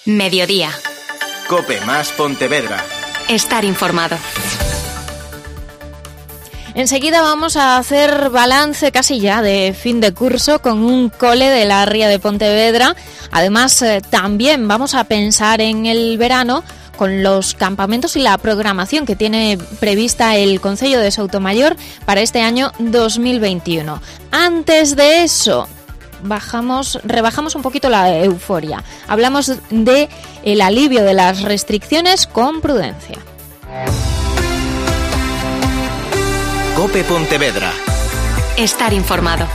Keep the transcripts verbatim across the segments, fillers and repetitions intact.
Mediodía. COPE más Pontevedra. Estar informado. Enseguida vamos a hacer balance casi ya de fin de curso con un cole de la ría de Pontevedra. Además, eh, también vamos a pensar en el verano con los campamentos y la programación que tiene prevista el Concello de Soutomayor para este año dos mil veintiuno. Antes de eso, bajamos, rebajamos un poquito la euforia. Hablamos de el alivio de las restricciones con prudencia. COPE Pontevedra. Estar informado.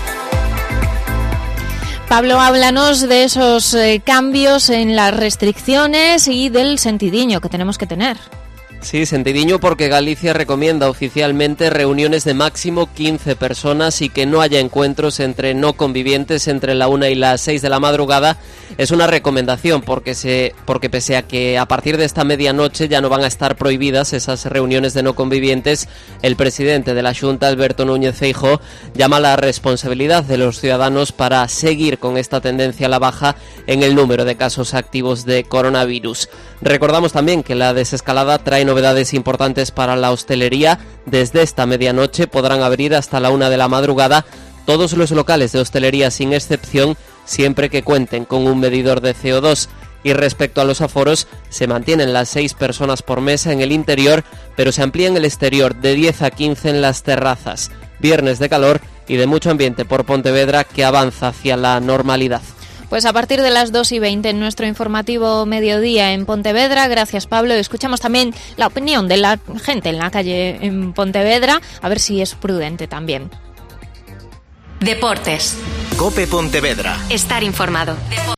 Pablo, háblanos de esos eh, cambios en las restricciones y del sentidiño que tenemos que tener. Sí, sentidiño porque Galicia recomienda oficialmente reuniones de máximo quince personas y que no haya encuentros entre no convivientes entre la una y las seis de la madrugada. Es una recomendación porque se porque pese a que a partir de esta medianoche ya no van a estar prohibidas esas reuniones de no convivientes, el presidente de la Xunta, Alberto Núñez Feijóo, llama a la responsabilidad de los ciudadanos para seguir con esta tendencia a la baja en el número de casos activos de coronavirus. Recordamos también que la desescalada trae novedades importantes para la hostelería. Desde esta medianoche podrán abrir hasta la una de la madrugada todos los locales de hostelería sin excepción, siempre que cuenten con un medidor de C O dos. Y respecto a los aforos, se mantienen las seis personas por mesa en el interior, pero se amplía en el exterior de diez a quince en las terrazas. Viernes de calor y de mucho ambiente por Pontevedra que avanza hacia la normalidad. Pues a partir de las dos y veinte en nuestro informativo Mediodía en Pontevedra. Gracias, Pablo. Escuchamos también la opinión de la gente en la calle en Pontevedra, a ver si es prudente también. Deportes. COPE Pontevedra. Estar informado. Dep-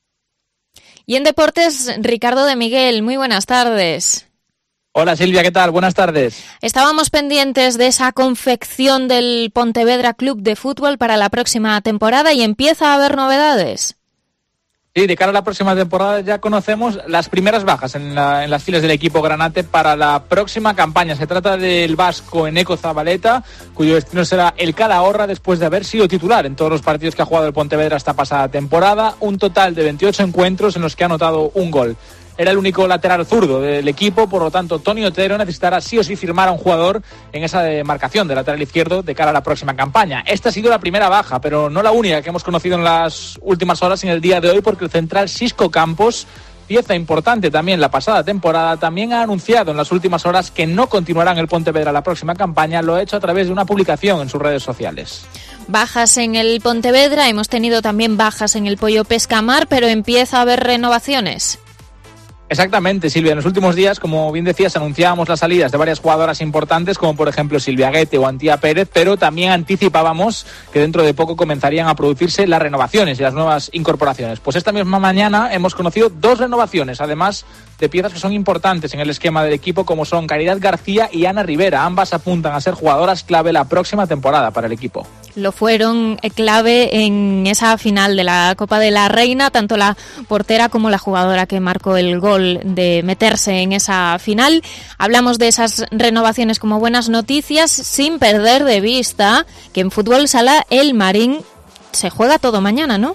y en Deportes, Ricardo de Miguel, muy buenas tardes. Hola Silvia, ¿qué tal? Buenas tardes. Estábamos pendientes de esa confección del Pontevedra Club de Fútbol para la próxima temporada y empieza a haber novedades. Sí, de cara a la próxima temporada ya conocemos las primeras bajas en, la, en las filas del equipo granate para la próxima campaña. Se trata del vasco Eneco Zabaleta, cuyo destino será el Calahorra después de haber sido titular en todos los partidos que ha jugado el Pontevedra esta pasada temporada. Un total de veintiocho encuentros en los que ha anotado un gol. Era el único lateral zurdo del equipo, por lo tanto Toni Otero necesitará sí o sí firmar a un jugador en esa demarcación de lateral izquierdo de cara a la próxima campaña. Esta ha sido la primera baja, pero no la única que hemos conocido en las últimas horas en el día de hoy, porque el central Xisco Campos, pieza importante también la pasada temporada, también ha anunciado en las últimas horas que no continuará en el Pontevedra la próxima campaña. Lo ha hecho a través de una publicación en sus redes sociales. Bajas en el Pontevedra, hemos tenido también bajas en el Pollo Pescamar, pero empieza a haber renovaciones. Exactamente, Silvia. En los últimos días, como bien decías, anunciábamos las salidas de varias jugadoras importantes, como por ejemplo Silvia Guete o Antía Pérez, pero también anticipábamos que dentro de poco comenzarían a producirse las renovaciones y las nuevas incorporaciones. Pues esta misma mañana hemos conocido dos renovaciones, además de piezas que son importantes en el esquema del equipo, como son Caridad García y Ana Rivera. Ambas apuntan a ser jugadoras clave la próxima temporada para el equipo. Lo fueron clave en esa final de la Copa de la Reina, tanto la portera como la jugadora que marcó el gol de meterse en esa final. Hablamos de esas renovaciones como buenas noticias, sin perder de vista que en Fútbol Sala el Marín se juega todo mañana, ¿no?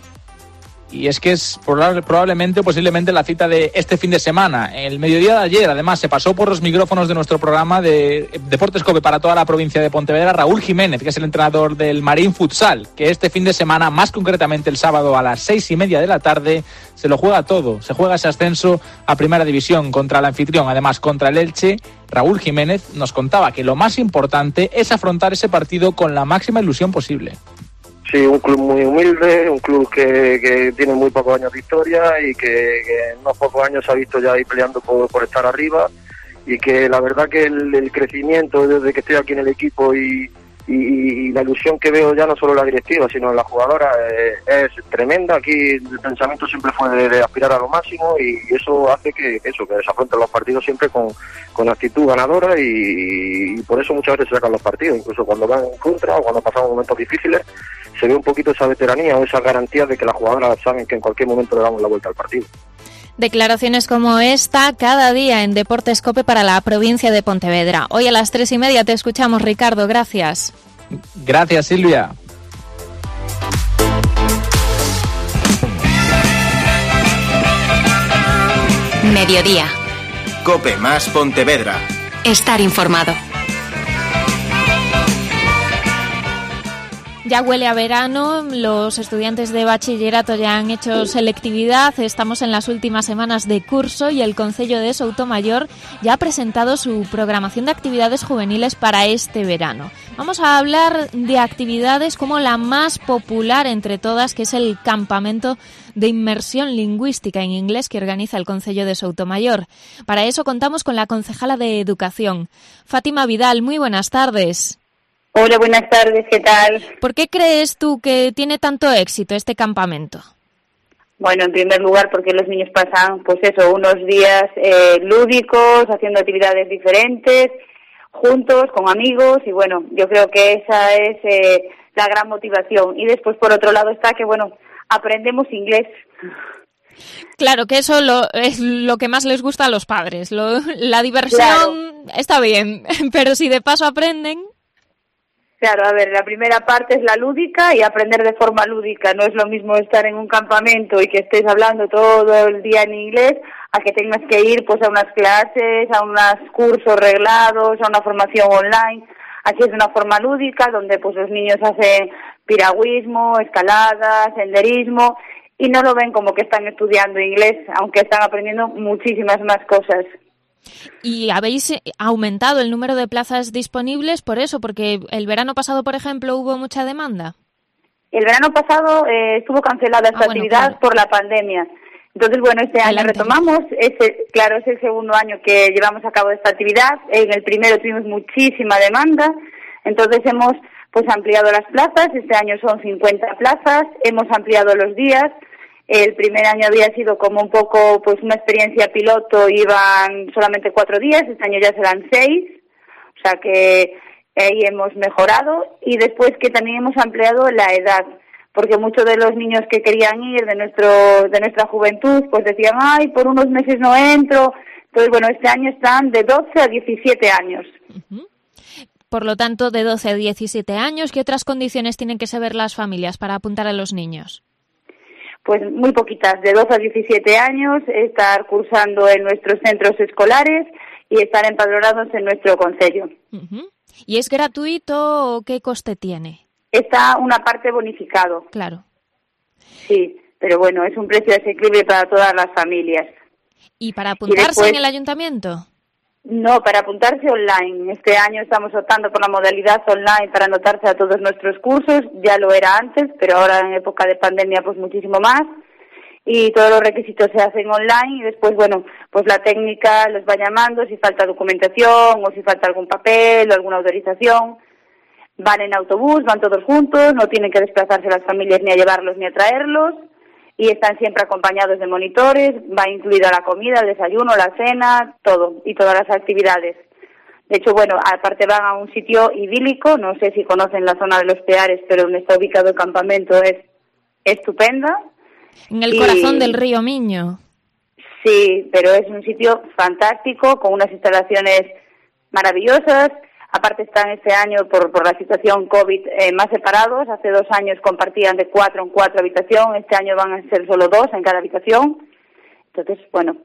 Y es que es probable, probablemente, posiblemente la cita de este fin de semana. El mediodía de ayer, además, se pasó por los micrófonos de nuestro programa de Deportes COPE para toda la provincia de Pontevedra Raúl Jiménez, que es el entrenador del Marín Futsal, que este fin de semana, más concretamente el sábado a las seis y media de la tarde, se lo juega todo. Se juega ese ascenso a Primera División contra el anfitrión, además contra el Elche. Raúl Jiménez nos contaba que lo más importante es afrontar ese partido con la máxima ilusión posible. Sí, un club muy humilde, un club que, que tiene muy pocos años de historia y que, que en unos pocos años se ha visto ya ahí peleando por, por estar arriba, y que la verdad que el, el crecimiento desde que estoy aquí en el equipo y, y, y la ilusión que veo ya no solo en la directiva sino en la jugadora eh, es tremenda. Aquí el pensamiento siempre fue de, de aspirar a lo máximo, y eso hace que eso que se afronten los partidos siempre con, con actitud ganadora, y, y por eso muchas veces se sacan los partidos, incluso cuando van en contra o cuando pasamos momentos difíciles. Se ve un poquito esa veteranía o esa garantía de que las jugadoras saben que en cualquier momento le damos la vuelta al partido. Declaraciones como esta cada día en Deportes COPE para la provincia de Pontevedra. Hoy a las tres y media te escuchamos, Ricardo. Gracias. Gracias, Silvia. Mediodía. Cope más Pontevedra. Estar informado. Ya huele a verano, los estudiantes de bachillerato ya han hecho selectividad, estamos en las últimas semanas de curso y el Concello de Soutomayor ya ha presentado su programación de actividades juveniles para este verano. Vamos a hablar de actividades como la más popular entre todas, que es el campamento de inmersión lingüística en inglés que organiza el Concello de Soutomayor. Para eso contamos con la concejala de Educación, Fátima Vidal. Muy buenas tardes. Hola, buenas tardes, ¿qué tal? ¿Por qué crees tú que tiene tanto éxito este campamento? Bueno, en primer lugar porque los niños pasan, pues eso, unos días eh, lúdicos, haciendo actividades diferentes, juntos, con amigos, y bueno, yo creo que esa es eh, la gran motivación. Y después, por otro lado, está que, bueno, aprendemos inglés. Claro, que eso lo, es lo que más les gusta a los padres. Lo, la diversión claro. Está bien, pero si de paso aprenden... Claro, a ver, la primera parte es la lúdica y aprender de forma lúdica. No es lo mismo estar en un campamento y que estés hablando todo el día en inglés a que tengas que ir pues a unas clases, a unos cursos reglados, a una formación online. Aquí es de una forma lúdica donde pues los niños hacen piragüismo, escalada, senderismo y no lo ven como que están estudiando inglés, aunque están aprendiendo muchísimas más cosas. ¿Y habéis aumentado el número de plazas disponibles por eso? Porque el verano pasado, por ejemplo, hubo mucha demanda. El verano pasado eh, estuvo cancelada esta ah, bueno, actividad claro. por la pandemia. Entonces, bueno, este año Adelante. retomamos. Este, claro, es el segundo año que llevamos a cabo esta actividad. En el primero tuvimos muchísima demanda. Entonces hemos pues ampliado las plazas. Este año son cincuenta plazas. Hemos ampliado los días. El primer año había sido como un poco pues una experiencia piloto, iban solamente cuatro días, este año ya serán seis, o sea que ahí hemos mejorado y después que también hemos ampliado la edad, porque muchos de los niños que querían ir de nuestro de nuestra juventud pues decían, ay, por unos meses no entro, entonces bueno, este año están de doce a diecisiete años. Uh-huh. Por lo tanto, de doce a diecisiete años, ¿qué otras condiciones tienen que saber las familias para apuntar a los niños? Pues muy poquitas, de doce a diecisiete años, estar cursando en nuestros centros escolares y estar empadronados en nuestro concello. Uh-huh. ¿Y es gratuito o qué coste tiene? Está una parte bonificado. Claro. Sí, pero bueno, es un precio asequible para todas las familias. ¿Y para apuntarse y después, en el ayuntamiento? No, para apuntarse online. Este año estamos optando por la modalidad online para anotarse a todos nuestros cursos. Ya lo era antes, pero ahora en época de pandemia pues muchísimo más. Y todos los requisitos se hacen online y después, bueno, pues la técnica los va llamando si falta documentación o si falta algún papel o alguna autorización. Van en autobús, van todos juntos, no tienen que desplazarse las familias ni a llevarlos ni a traerlos. Y están siempre acompañados de monitores, va incluida la comida, el desayuno, la cena, todo, y todas las actividades. De hecho, bueno, aparte van a un sitio idílico, no sé si conocen la zona de los Peares, pero donde está ubicado el campamento es estupenda. En el y, corazón del río Miño. Sí, pero es un sitio fantástico, con unas instalaciones maravillosas. Aparte están este año, por, por la situación COVID, eh, más separados. Hace dos años compartían de cuatro en cuatro habitación. Este año van a ser solo dos en cada habitación. Entonces, bueno,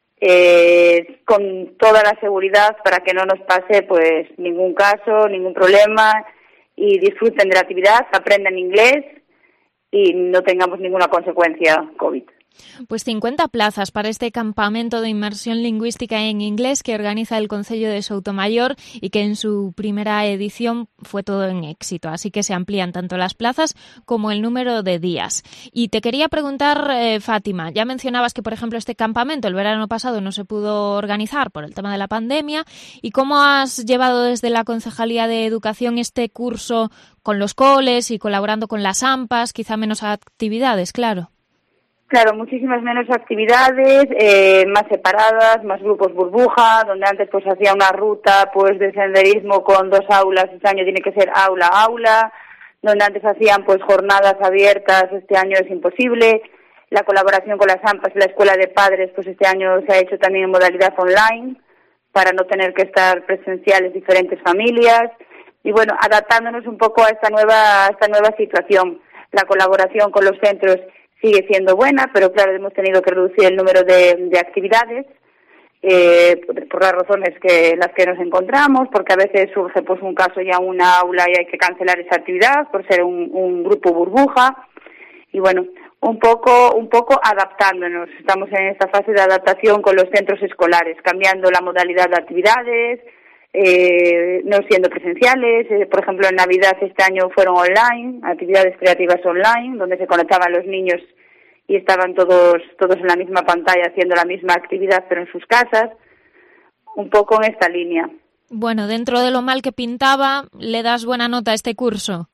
eh, con toda la seguridad para que no nos pase pues ningún caso, ningún problema y disfruten de la actividad, aprendan inglés y no tengamos ninguna consecuencia COVID. Pues cincuenta plazas para este campamento de inmersión lingüística en inglés que organiza el Concello de Soutomayor y que en su primera edición fue todo en éxito. Así que se amplían tanto las plazas como el número de días. Y te quería preguntar, eh, Fátima, ya mencionabas que, por ejemplo, este campamento el verano pasado no se pudo organizar por el tema de la pandemia. ¿Y cómo has llevado desde la Concejalía de Educación este curso con los coles y colaborando con las A M P As? Quizá menos actividades, claro. Claro, muchísimas menos actividades, eh, más separadas, más grupos burbuja, donde antes pues hacía una ruta pues de senderismo con dos aulas, este año tiene que ser aula a aula, donde antes hacían pues jornadas abiertas, este año es imposible. La colaboración con las A M P As y la Escuela de Padres pues este año se ha hecho también en modalidad online, para no tener que estar presenciales diferentes familias, y bueno, adaptándonos un poco a esta nueva, a esta nueva situación. La colaboración con los centros sigue siendo buena, pero claro, hemos tenido que reducir el número de, de actividades eh, por, por las razones que las que nos encontramos, porque a veces surge pues un caso ya en una aula y hay que cancelar esa actividad por ser un, un grupo burbuja, y bueno, un poco un poco adaptándonos. Estamos en esta fase de adaptación con los centros escolares, cambiando la modalidad de actividades, eh, no siendo presenciales. Eh, por ejemplo, en Navidad este año fueron online, actividades creativas online, donde se conectaban los niños y estaban todos todos en la misma pantalla haciendo la misma actividad, pero en sus casas, un poco en esta línea. Bueno, dentro de lo mal que pintaba, ¿le das buena nota a este curso?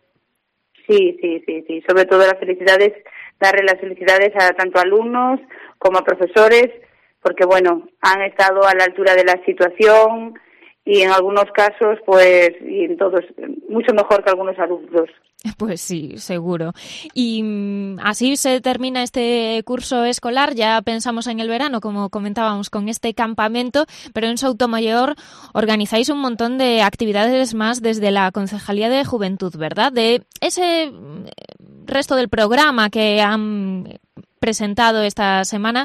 Sí, sí, sí, sí. Sobre todo las felicidades, darle las felicidades a tanto alumnos como a profesores, porque bueno, han estado a la altura de la situación y en algunos casos, pues, y en todos, mucho mejor que algunos alumnos. Pues sí, seguro. Y mm, así se termina este curso escolar. Ya pensamos en el verano, como comentábamos, con este campamento, pero en Soutomayor organizáis un montón de actividades más desde la Concejalía de Juventud, ¿verdad? De ese resto del programa que han presentado esta semana,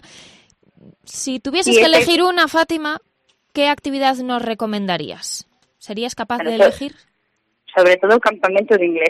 si tuvieses sí, que este... elegir una, Fátima, ¿qué actividad nos recomendarías? ¿Serías capaz bueno, de elegir? Sobre todo el campamento de inglés.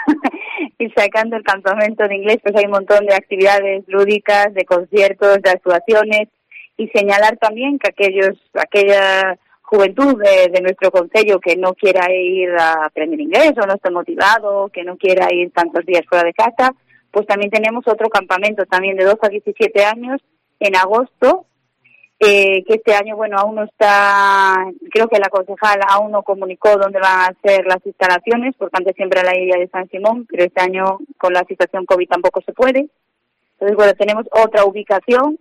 Y sacando el campamento de inglés, pues hay un montón de actividades lúdicas, de conciertos, de actuaciones, y señalar también que aquellos, aquella juventud de, de nuestro concello que no quiera ir a aprender inglés o no esté motivado, que no quiera ir tantos días fuera de casa, pues también tenemos otro campamento también de doce a diecisiete años en agosto, Eh, que este año, bueno, aún no está, creo que la concejal aún no comunicó dónde van a ser las instalaciones, porque antes siempre era la isla de San Simón, pero este año con la situación COVID tampoco se puede. Entonces, bueno, tenemos otra ubicación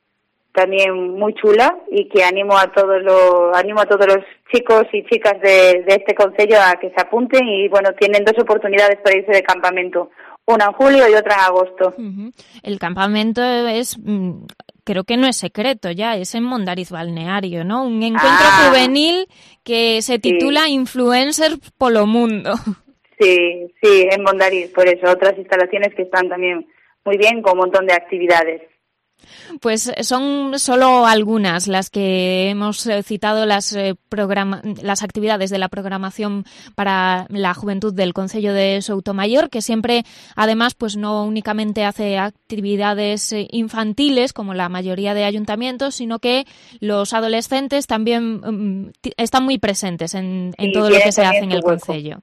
también muy chula y que animo a todos los, animo a todos los chicos y chicas de, de este concello a que se apunten y, bueno, tienen dos oportunidades para irse de campamento, una en julio y otra en agosto. Uh-huh. El campamento es... Mm... creo que no es secreto ya, es en Mondariz Balneario, ¿no? Un encuentro ah, juvenil que se titula sí. Influencers Polo Mundo. Sí, sí, en Mondariz, por eso, otras instalaciones que están también muy bien, con un montón de actividades. Pues son solo algunas las que hemos citado, las eh, programa- las actividades de la programación para la juventud del Concello de Soutomayor, que siempre, además, pues no únicamente hace actividades eh, infantiles, como la mayoría de ayuntamientos, sino que los adolescentes también um, t- están muy presentes en, en sí, todo lo que se hace en el Concello.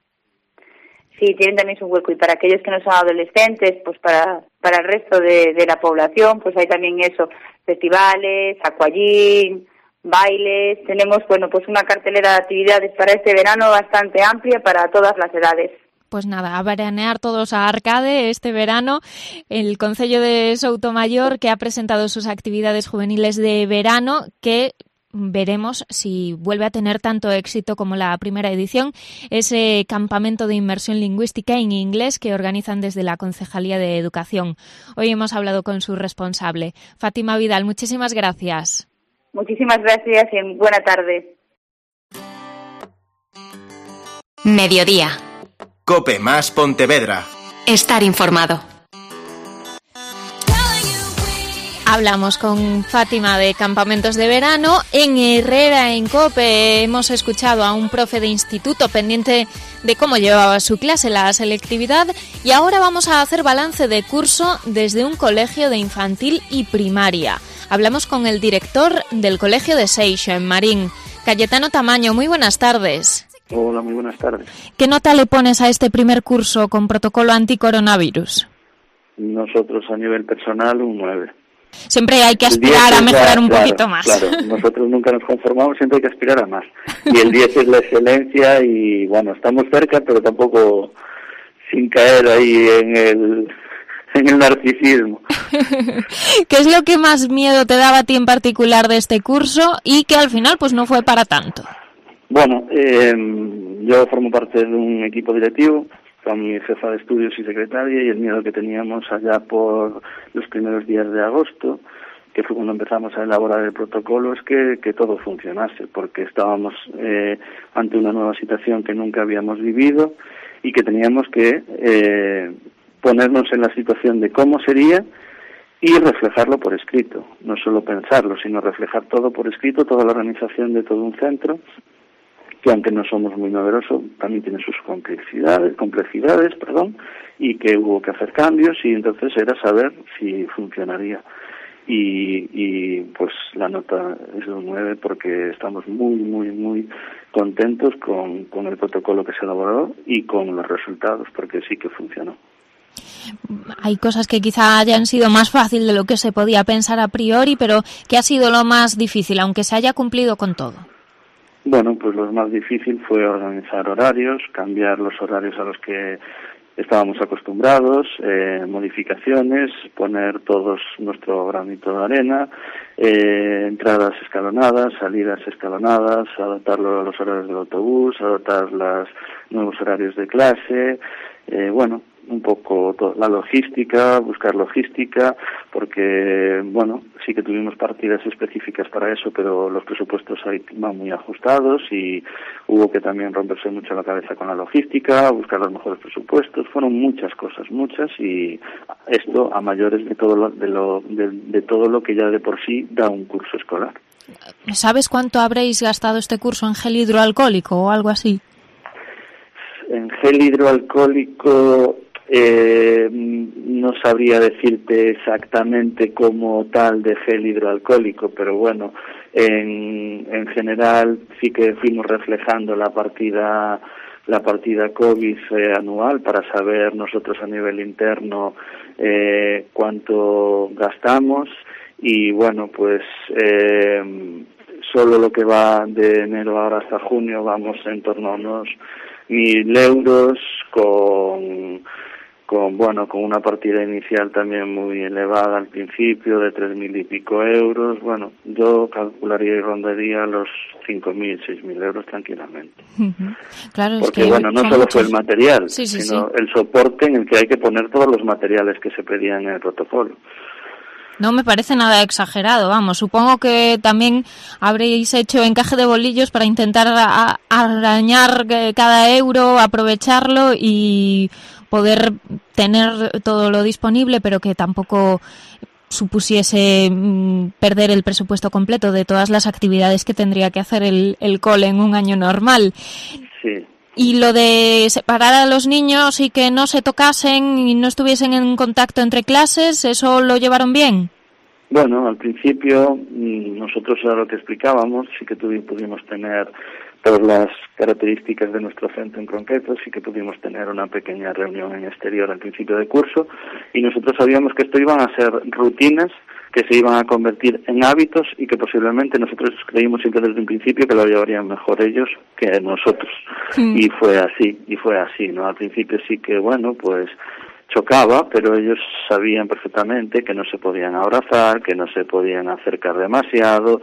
Sí, tienen también su hueco, y para aquellos que no son adolescentes, pues para para el resto de, de la población, pues hay también eso, festivales, aquagym, bailes. Tenemos, bueno, pues una cartelera de actividades para este verano bastante amplia para todas las edades. Pues nada, a veranear todos a Arcade este verano. El Concello de Soutomayor, que ha presentado sus actividades juveniles de verano, que veremos si vuelve a tener tanto éxito como la primera edición, ese campamento de inmersión lingüística en inglés que organizan desde la Concejalía de Educación. Hoy hemos hablado con su responsable, Fátima Vidal. Muchísimas gracias. Muchísimas gracias y buena tarde. Mediodía. COPE más Pontevedra. Estar informado. Hablamos con Fátima de campamentos de verano. En Herrera, en COPE, hemos escuchado a un profe de instituto pendiente de cómo llevaba su clase, la selectividad, y ahora vamos a hacer balance de curso desde un colegio de infantil y primaria. Hablamos con el director del colegio de Seixo, en Marín, Cayetano Tamaño. Muy buenas tardes. Hola, muy buenas tardes. ¿Qué nota le pones a este primer curso con protocolo anticoronavirus? Nosotros a nivel personal un nueve. Siempre hay que aspirar a mejorar un claro, poquito más. Claro, nosotros nunca nos conformamos, siempre hay que aspirar a más. Y el diez es la excelencia y, bueno, estamos cerca, pero tampoco sin caer ahí en el, en el narcisismo. ¿Qué es lo que más miedo te daba a ti en particular de este curso y que al final pues no fue para tanto? Bueno, eh, yo formo parte de un equipo directivo, con mi jefa de estudios y secretaria, y el miedo que teníamos allá por los primeros días de agosto, que fue cuando empezamos a elaborar el protocolo, es que, que todo funcionase, porque estábamos eh, ante una nueva situación que nunca habíamos vivido y que teníamos que eh, ponernos en la situación de cómo sería y reflejarlo por escrito, no solo pensarlo, sino reflejar todo por escrito, toda la organización de todo un centro, que aunque no somos muy numerosos, también tiene sus complejidades, complejidades, perdón, y que hubo que hacer cambios, y entonces era saber si funcionaría. Y, y pues la nota es de un nueve porque estamos muy, muy, muy contentos con, con el protocolo que se elaboró y con los resultados, porque sí que funcionó. Hay cosas que quizá hayan sido más fácil de lo que se podía pensar a priori, pero ¿qué ha sido lo más difícil, aunque se haya cumplido con todo? Bueno, pues lo más difícil fue organizar horarios, cambiar los horarios a los que estábamos acostumbrados, eh, modificaciones, poner todos nuestro granito de arena, eh, entradas escalonadas, salidas escalonadas, adaptarlo a los horarios del autobús, adaptar los nuevos horarios de clase, eh, bueno, un poco to- la logística, buscar logística, porque, bueno, sí que tuvimos partidas específicas para eso, pero los presupuestos ahí van muy ajustados y hubo que también romperse mucho la cabeza con la logística, buscar los mejores presupuestos, fueron muchas cosas, muchas, y esto a mayores de todo lo, de, lo, de, de todo lo que ya de por sí da un curso escolar. ¿Sabes cuánto habréis gastado este curso en gel hidroalcohólico o algo así? En gel hidroalcohólico eh, no sabría decirte exactamente como tal de gel hidroalcohólico, pero bueno, en, en general sí que fuimos reflejando la partida la partida COVID eh, anual para saber nosotros a nivel interno eh, cuánto gastamos y bueno, pues eh, solo lo que va de enero ahora hasta junio vamos en torno a unos mil euros con, con bueno con una partida inicial también muy elevada al principio de tres mil y pico euros. Bueno, yo calcularía y rondaría los cinco mil, seis mil euros tranquilamente. Uh-huh. Claro, porque es que bueno, no solo muchos... fue el material, sí, sí, sino sí. el soporte en el que hay que poner todos los materiales que se pedían en el protocolo. No me parece nada exagerado, vamos. Supongo que también habréis hecho encaje de bolillos para intentar a, arañar cada euro, aprovecharlo y poder tener todo lo disponible, pero que tampoco supusiese mmm, perder el presupuesto completo de todas las actividades que tendría que hacer el, el cole en un año normal. Sí. Y lo de separar a los niños y que no se tocasen y no estuviesen en contacto entre clases, ¿eso lo llevaron bien? Bueno, al principio nosotros era lo que explicábamos, sí que tuvimos, pudimos tener todas las características de nuestro centro en concreto, sí que pudimos tener una pequeña reunión en exterior al principio del curso y nosotros sabíamos que esto iban a ser rutinas que se iban a convertir en hábitos y que posiblemente nosotros creímos siempre desde un principio que lo llevarían mejor ellos que nosotros. Mm. Y fue así, y fue así, ¿no? Al principio sí que, bueno, pues chocaba, pero ellos sabían perfectamente que no se podían abrazar, que no se podían acercar demasiado,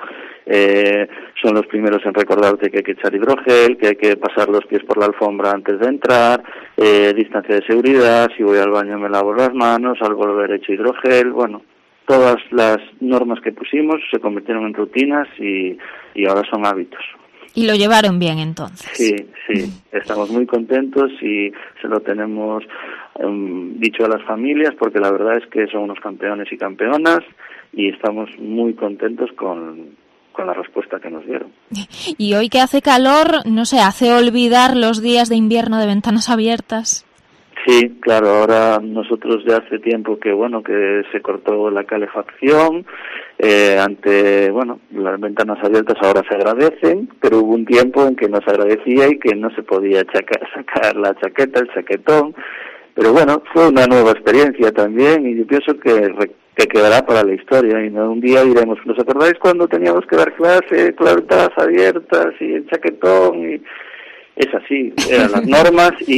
eh, son los primeros en recordarte que hay que echar hidrogel, que hay que pasar los pies por la alfombra antes de entrar, eh, distancia de seguridad, si voy al baño me lavo las manos, al volver echo hidrogel, bueno, todas las normas que pusimos se convirtieron en rutinas y, y ahora son hábitos. Y lo llevaron bien entonces. Sí, sí, estamos muy contentos y se lo tenemos um, dicho a las familias porque la verdad es que son unos campeones y campeonas y estamos muy contentos con, con la respuesta que nos dieron. Y hoy que hace calor, no sé, hace olvidar los días de invierno de ventanas abiertas. Sí, claro, ahora nosotros ya hace tiempo que, bueno, que se cortó la calefacción, eh, ante, bueno, las ventanas abiertas ahora se agradecen, pero hubo un tiempo en que no se agradecía y que no se podía chaca- sacar la chaqueta, el chaquetón, pero bueno, fue una nueva experiencia también y yo pienso que, que quedará para la historia y no un día diremos, ¿nos acordáis cuando teníamos que dar clase, ventanas abiertas y el chaquetón y... Es así, eran las normas y,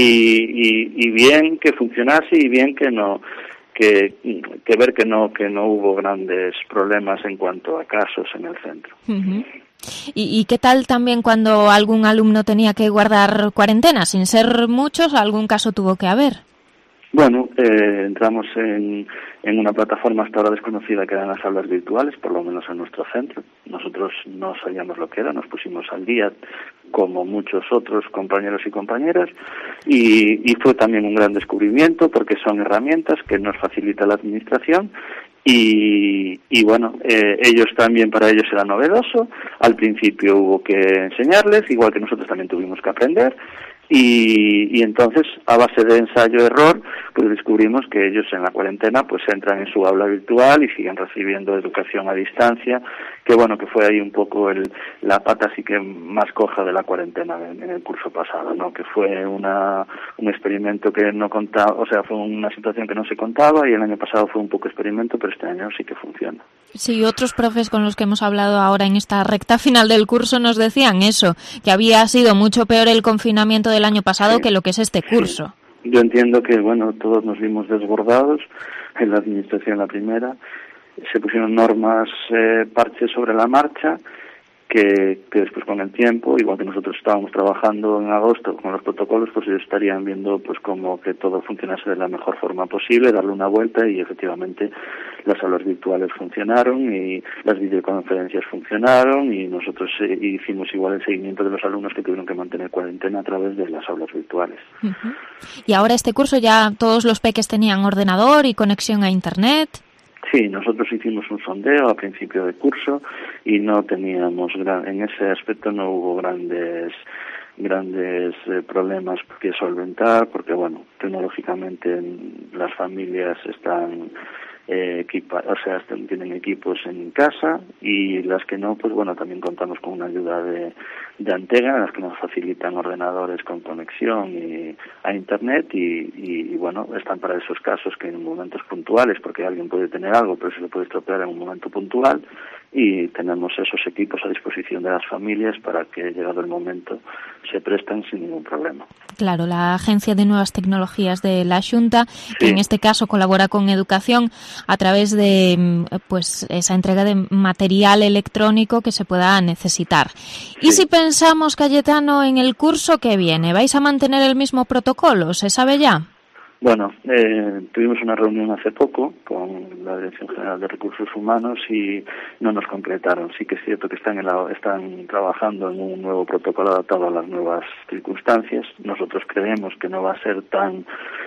y, y bien que funcionase y bien que no, que, que ver que no que no hubo grandes problemas en cuanto a casos en el centro. Uh-huh. ¿Y, ¿Y qué tal también cuando algún alumno tenía que guardar cuarentena? Sin ser muchos, algún caso tuvo que haber. Bueno, eh, entramos en, en una plataforma hasta ahora desconocida que eran las aulas virtuales, por lo menos en nuestro centro. Nosotros no sabíamos lo que era, nos pusimos al día como muchos otros compañeros y compañeras y, y fue también un gran descubrimiento porque son herramientas que nos facilita la administración y, y bueno, eh, ellos también, para ellos era novedoso. Al principio hubo que enseñarles, igual que nosotros también tuvimos que aprender. Y, y entonces, a base de ensayo-error, pues descubrimos que ellos en la cuarentena pues entran en su aula virtual y siguen recibiendo educación a distancia, que bueno, que fue ahí un poco el, la pata así que más coja de la cuarentena en, en el curso pasado, ¿no? Que fue una un experimento que no contaba, o sea, fue una situación que no se contaba y el año pasado fue un poco experimento, pero este año sí que funciona. Sí, otros profes con los que hemos hablado ahora en esta recta final del curso nos decían eso, que había sido mucho peor el confinamiento del año pasado sí, que lo que es este curso. Sí. Yo entiendo que, bueno, todos nos vimos desbordados en la administración la primera, se pusieron normas, eh, parches sobre la marcha, que, que después con el tiempo, igual que nosotros estábamos trabajando en agosto con los protocolos, pues ellos estarían viendo pues como que todo funcionase de la mejor forma posible, darle una vuelta y efectivamente las aulas virtuales funcionaron y las videoconferencias funcionaron y nosotros eh, hicimos igual el seguimiento de los alumnos que tuvieron que mantener cuarentena a través de las aulas virtuales. Uh-huh. Y ahora este curso ya todos los peques tenían ordenador y conexión a internet. Sí, nosotros hicimos un sondeo a principio de curso y no teníamos, gran, en ese aspecto no hubo grandes grandes eh, problemas que solventar, porque bueno, tecnológicamente las familias están eh, equipa, o sea, están, tienen equipos en casa y las que no, pues bueno, también contamos con una ayuda de, de Antega, las que nos facilitan ordenadores con conexión y, a internet y, y, y bueno, están para esos casos que en momentos puntuales, porque alguien puede tener algo, pero se le puede estropear en un momento puntual y tenemos esos equipos a disposición de las familias para que llegado el momento se prestan sin ningún problema. Claro, la Agencia de Nuevas Tecnologías de la Xunta, sí, que en este caso colabora con Educación a través de pues esa entrega de material electrónico que se pueda necesitar. Sí. Y si pensamos, Cayetano, en el curso que viene, ¿vais a mantener el mismo protocolo? ¿Se sabe ya? Bueno, eh, tuvimos una reunión hace poco con la Dirección General de Recursos Humanos y no nos concretaron. Sí que es cierto que están, en la, están trabajando en un nuevo protocolo adaptado a las nuevas circunstancias. Nosotros creemos que no va a ser tan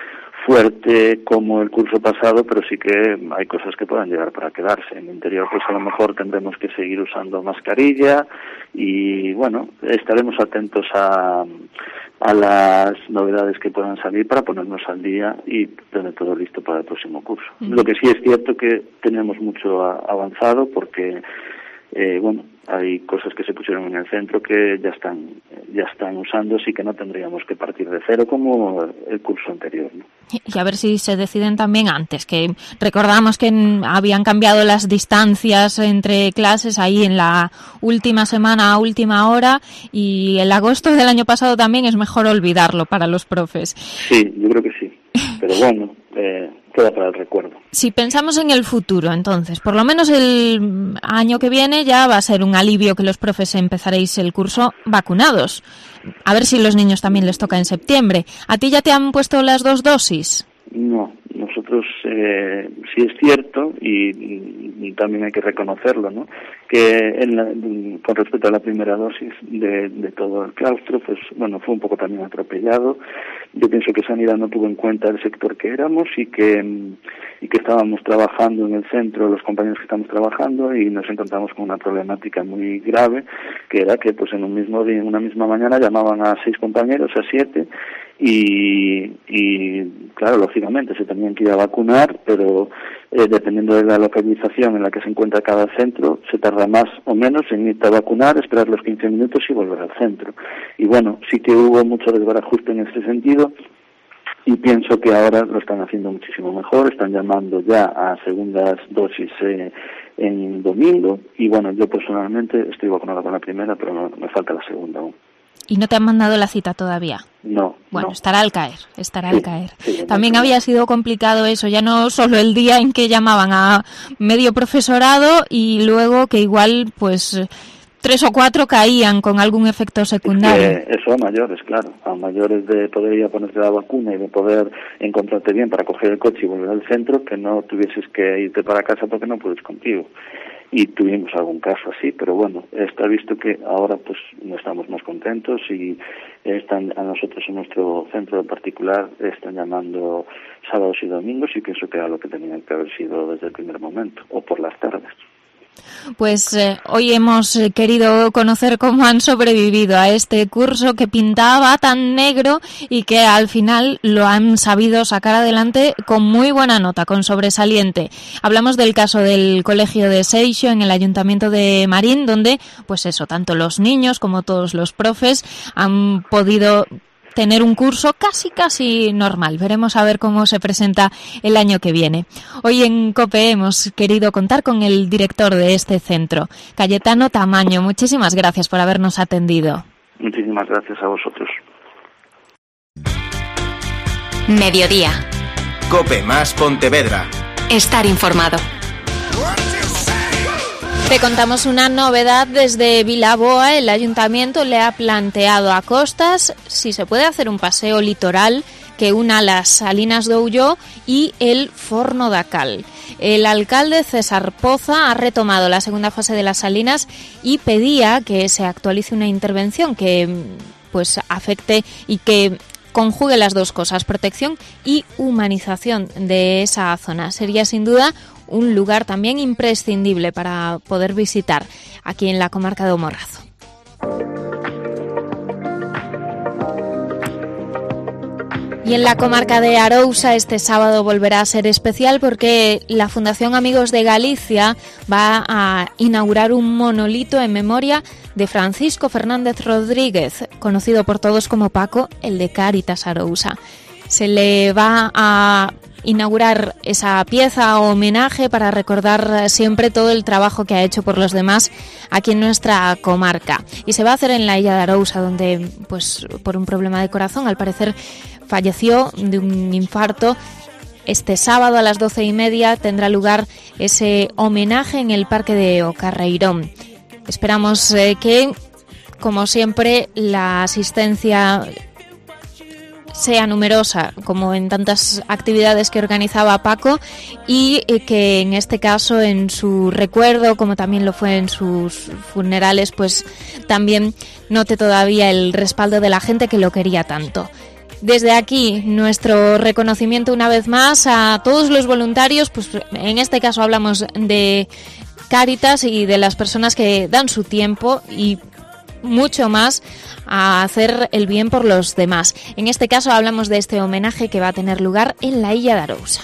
fuerte como el curso pasado, pero sí que hay cosas que puedan llegar para quedarse. En el interior, pues a lo mejor tendremos que seguir usando mascarilla y, bueno, estaremos atentos a, a las novedades que puedan salir para ponernos al día y tener todo listo para el próximo curso. Mm. Lo que sí es cierto que tenemos mucho a, avanzado porque, eh, bueno, hay cosas que se pusieron en el centro que ya están ya están usando, sí que no tendríamos que partir de cero como el curso anterior, ¿no? Y a ver si se deciden también antes, que recordamos que habían cambiado las distancias entre clases ahí en la última semana a última hora y el agosto del año pasado también es mejor olvidarlo para los profes. Sí, yo creo que sí, pero bueno, eh, queda para el recuerdo. Si pensamos en el futuro, entonces, por lo menos el año que viene ya va a ser un alivio que los profes empezaréis el curso vacunados. A ver si los niños también les toca en septiembre. ¿A ti ya te han puesto las dos dosis? No, nosotros eh, sí es cierto y, y también hay que reconocerlo, ¿no? Que en la, con respecto a la primera dosis de, de todo el claustro, pues bueno, fue un poco también atropellado. Yo pienso que Sanidad no tuvo en cuenta el sector que éramos y que y que estábamos trabajando en el centro, los compañeros que estamos trabajando, y nos encontramos con una problemática muy grave, que era que pues en un mismo día, en una misma mañana llamaban a seis compañeros, a siete, y, y claro, lógicamente se tenían que ir a vacunar, pero eh, dependiendo de la localización en la que se encuentra cada centro, se tarda más o menos en irte a vacunar, esperar los quince minutos y volver al centro. Y bueno, sí que hubo mucho desbarajuste en este sentido, y pienso que ahora lo están haciendo muchísimo mejor, están llamando ya a segundas dosis eh, en domingo, y bueno, yo personalmente estoy vacunado con la primera, pero no, me falta la segunda aún. ¿Y no te han mandado la cita todavía? No. Bueno, no. estará al caer, estará sí, al caer. Sí, También no, había sido complicado eso, ya no solo el día en que llamaban a medio profesorado y luego que igual, pues, tres o cuatro caían con algún efecto secundario. Eh, eso a mayores, claro, a mayores de poder ir a ponerte la vacuna y de poder encontrarte bien para coger el coche y volver al centro, que no tuvieses que irte para casa porque no puedes contigo. Y tuvimos algún caso así, pero bueno, está visto que ahora pues no estamos más contentos y están a nosotros en nuestro centro en particular están llamando sábados y domingos y pienso que era lo que tenía que haber sido desde el primer momento, o por las tardes. Pues eh, hoy hemos eh, querido conocer cómo han sobrevivido a este curso que pintaba tan negro y que al final lo han sabido sacar adelante con muy buena nota, con sobresaliente. Hablamos del caso del colegio de Seixo en el Ayuntamiento de Marín, donde, pues eso, tanto los niños como todos los profes han podido tener un curso casi casi normal. Veremos a ver cómo se presenta el año que viene. Hoy en COPE hemos querido contar con el director de este centro, Cayetano Tamaño. Muchísimas gracias por habernos atendido. Muchísimas gracias a vosotros. Mediodía. COPE más Pontevedra. Estar informado. Te contamos una novedad desde Vilaboa. El ayuntamiento le ha planteado a Costas si se puede hacer un paseo litoral que una las Salinas de Ulló y el Forno da Cal. El alcalde César Poza ha retomado la segunda fase de las Salinas y pedía que se actualice una intervención que pues afecte y que conjugue las dos cosas, protección y humanización de esa zona. Sería sin duda un lugar también imprescindible para poder visitar aquí en la comarca de O Morrazo. Y en la comarca de Arousa este sábado volverá a ser especial porque la Fundación Amigos de Galicia va a inaugurar un monolito en memoria de Francisco Fernández Rodríguez, conocido por todos como Paco, el de Cáritas Arousa. Se le va a inaugurar esa pieza o homenaje para recordar siempre todo el trabajo que ha hecho por los demás aquí en nuestra comarca. Y se va a hacer en la Illa de Arousa, donde pues por un problema de corazón al parecer falleció de un infarto. Este sábado a las doce y media tendrá lugar ese homenaje en el Parque de O Carreirón. Esperamos eh, que, como siempre, la asistencia sea numerosa, como en tantas actividades que organizaba Paco, y que en este caso, en su recuerdo, como también lo fue en sus funerales, pues también note todavía el respaldo de la gente que lo quería tanto. Desde aquí, nuestro reconocimiento una vez más a todos los voluntarios, pues en este caso hablamos de Cáritas y de las personas que dan su tiempo y mucho más a hacer el bien por los demás. En este caso hablamos de este homenaje que va a tener lugar en la Illa de Arousa.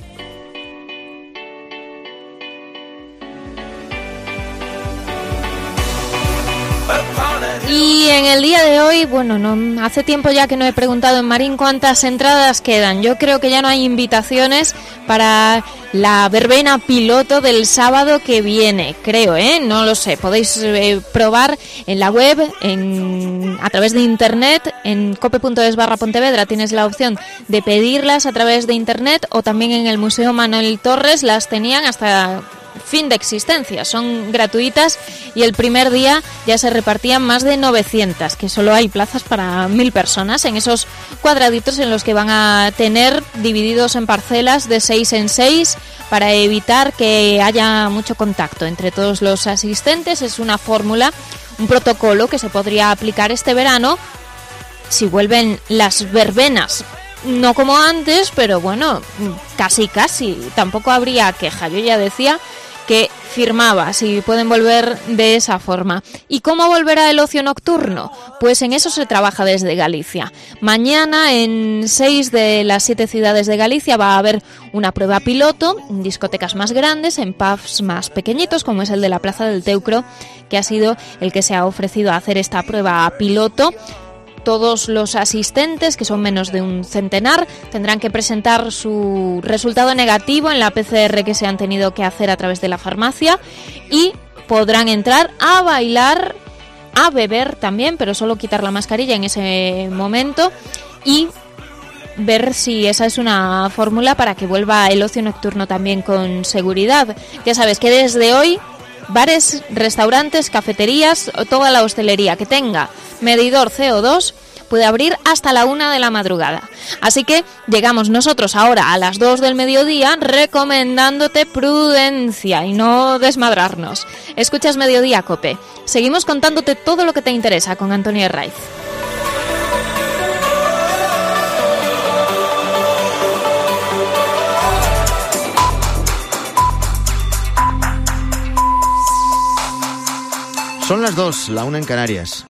Y en el día de hoy, bueno, no hace tiempo ya que no he preguntado en Marín cuántas entradas quedan. Yo creo que ya no hay invitaciones para la verbena piloto del sábado que viene, creo, ¿eh? No lo sé. Podéis eh, probar en la web, en a través de internet, en cope.es barra Pontevedra tienes la opción de pedirlas a través de internet, o también en el Museo Manuel Torres las tenían hasta fin de existencia, son gratuitas y el primer día ya se repartían más de novecientas, que solo hay plazas para mil personas en esos cuadraditos en los que van a tener divididos en parcelas de seis en seis para evitar que haya mucho contacto entre todos los asistentes. Es una fórmula, un protocolo que se podría aplicar este verano si vuelven las verbenas. No como antes, pero bueno, casi casi, tampoco habría queja. Yo ya decía que firmaba si pueden volver de esa forma. ¿Y cómo volverá el ocio nocturno? Pues en eso se trabaja desde Galicia. Mañana en seis de las siete ciudades de Galicia va a haber una prueba piloto, en discotecas más grandes, en pubs más pequeñitos, como es el de la Plaza del Teucro, que ha sido el que se ha ofrecido a hacer esta prueba piloto. Todos los asistentes, que son menos de un centenar, tendrán que presentar su resultado negativo en la P C R que se han tenido que hacer a través de la farmacia y podrán entrar a bailar, a beber también, pero solo quitar la mascarilla en ese momento, y ver si esa es una fórmula para que vuelva el ocio nocturno también con seguridad. Ya sabes que desde hoy Bares, restaurantes, cafeterías, toda la hostelería que tenga medidor C O dos puede abrir hasta la una de la madrugada. Así que llegamos nosotros ahora a las dos del mediodía recomendándote prudencia y no desmadrarnos. Escuchas Mediodía Cope. Seguimos contándote todo lo que te interesa con Antonio Herraiz. Son las dos, la una en Canarias.